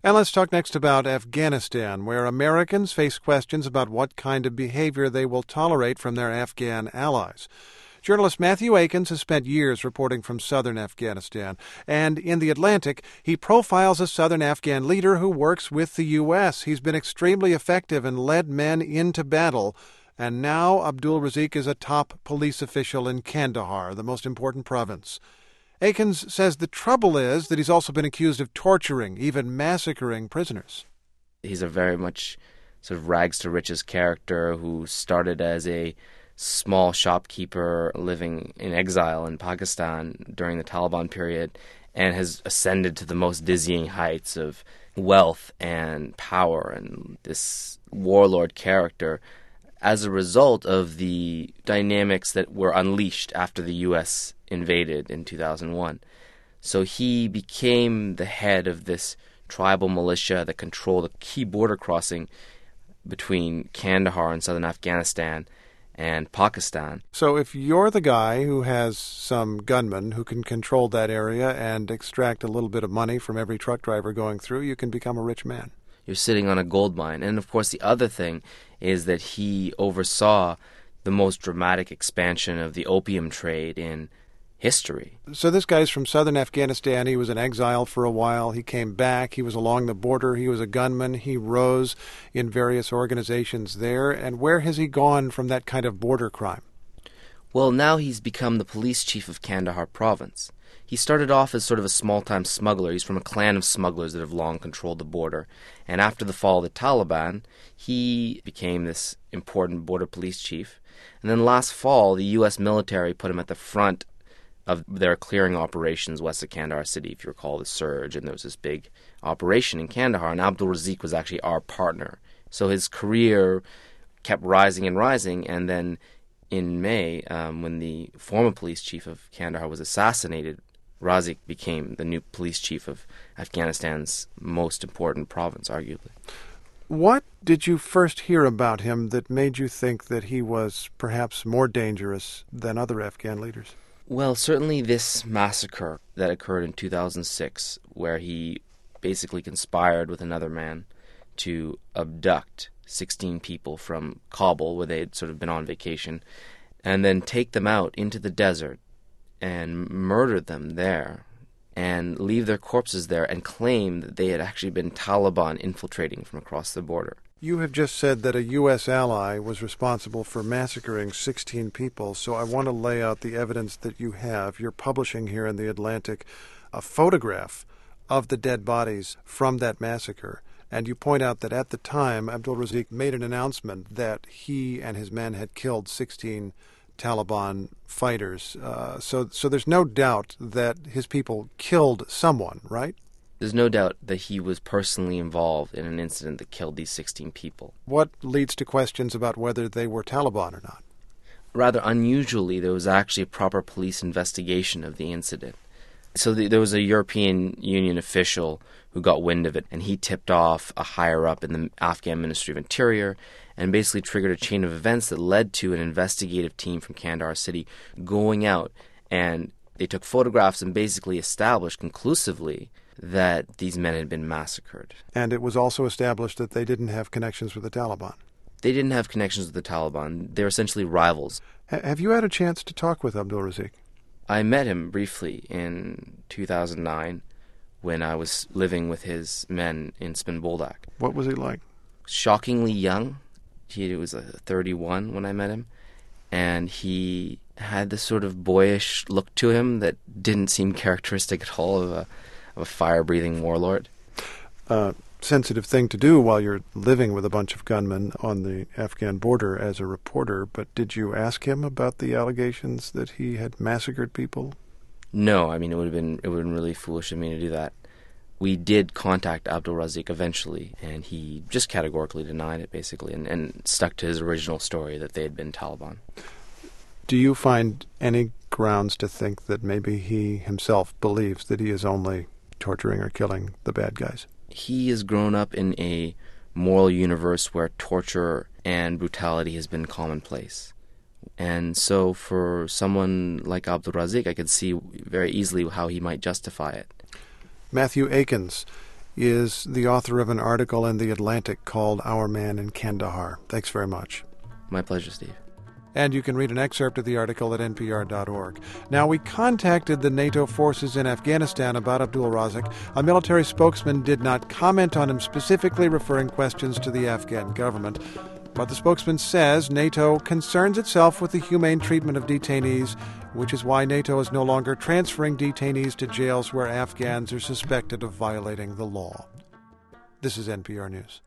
And let's talk next about Afghanistan, where Americans face questions about what kind of behavior they will tolerate from their Afghan allies. Journalist Matthew Akins has spent years reporting from southern Afghanistan, and in The Atlantic, he profiles a southern Afghan leader who works with the U.S. He's been extremely effective and led men into battle, and now Abdul Razik is a top police official in Kandahar, the most important province. Akins says the trouble is that he's also been accused of torturing, even massacring prisoners. He's a very much sort of rags-to-riches character who started as a small shopkeeper living in exile in Pakistan during the Taliban period and has ascended to the most dizzying heights of wealth and power and this warlord character as a result of the dynamics that were unleashed after the U.S. invaded in 2001. So he became the head of this tribal militia that controlled a key border crossing between Kandahar in southern Afghanistan and Pakistan. So if you're the guy who has some gunmen who can control that area and extract a little bit of money from every truck driver going through, you can become a rich man. You're sitting on a gold mine. And of course the other thing is that he oversaw the most dramatic expansion of the opium trade in history. So this guy's from southern Afghanistan. He was in exile for a while. He came back. He was along the border. He was a gunman. He rose in various organizations there. And where has he gone from that kind of border crime? Well, now he's become the police chief of Kandahar province. He started off as sort of a small-time smuggler. He's from a clan of smugglers that have long controlled the border. And after the fall of the Taliban, he became this important border police chief. And then last fall, the U.S. military put him at the front of their clearing operations west of Kandahar city, if you recall the surge. And there was this big operation in Kandahar, and Abdul Razik was actually our partner. So his career kept rising and rising, and then in May, when the former police chief of Kandahar was assassinated, Razik became the new police chief of Afghanistan's most important province, arguably. What did you first hear about him that made you think that he was perhaps more dangerous than other Afghan leaders? Well, certainly this massacre that occurred in 2006, where he basically conspired with another man to abduct 16 people from Kabul, where they had sort of been on vacation, and then take them out into the desert and murder them there and leave their corpses there and claim that they had actually been Taliban infiltrating from across the border. You have just said that a U.S. ally was responsible for massacring 16 people, so I want to lay out the evidence that you have. You're publishing here in The Atlantic a photograph of the dead bodies from that massacre, and you point out that at the time, Abdul Razik made an announcement that he and his men had killed 16 Taliban fighters. So there's no doubt that his people killed someone, right? There's no doubt that he was personally involved in an incident that killed these 16 people. What leads to questions about whether they were Taliban or not? Rather unusually, there was actually a proper police investigation of the incident. So there was a European Union official who got wind of it, and he tipped off a higher-up in the Afghan Ministry of Interior and basically triggered a chain of events that led to an investigative team from Kandahar city going out, and they took photographs and basically established conclusively that these men had been massacred. And it was also established that they didn't have connections with the Taliban. They didn't have connections with the Taliban. They were essentially rivals. Have you had a chance to talk with Abdul Razik? I met him briefly in 2009 when I was living with his men in Spin Boldak. What was he like? Shockingly young. He was 31 when I met him, and he had this sort of boyish look to him that didn't seem characteristic at all of a fire-breathing warlord. Sensitive thing to do while you're living with a bunch of gunmen on the Afghan border as a reporter, but did you ask him about the allegations that he had massacred people? No, I mean, it would have been really foolish of me to do that. We did contact Abdul Razik eventually, and he just categorically denied it, basically, and stuck to his original story that they had been Taliban. Do you find any grounds to think that maybe he himself believes that he is only torturing or killing the bad guys? He has grown up in a moral universe where torture and brutality has been commonplace. And so for someone like Abdul Razik, I could see very easily how he might justify it. Matthew Akins is the author of an article in The Atlantic called Our Man in Kandahar. Thanks very much. My pleasure, Steve. And you can read an excerpt of the article at npr.org. Now, we contacted the NATO forces in Afghanistan about Abdul Razik. A military spokesman did not comment on him specifically, referring questions to the Afghan government. But the spokesman says NATO concerns itself with the humane treatment of detainees, which is why NATO is no longer transferring detainees to jails where Afghans are suspected of violating the law. This is NPR News.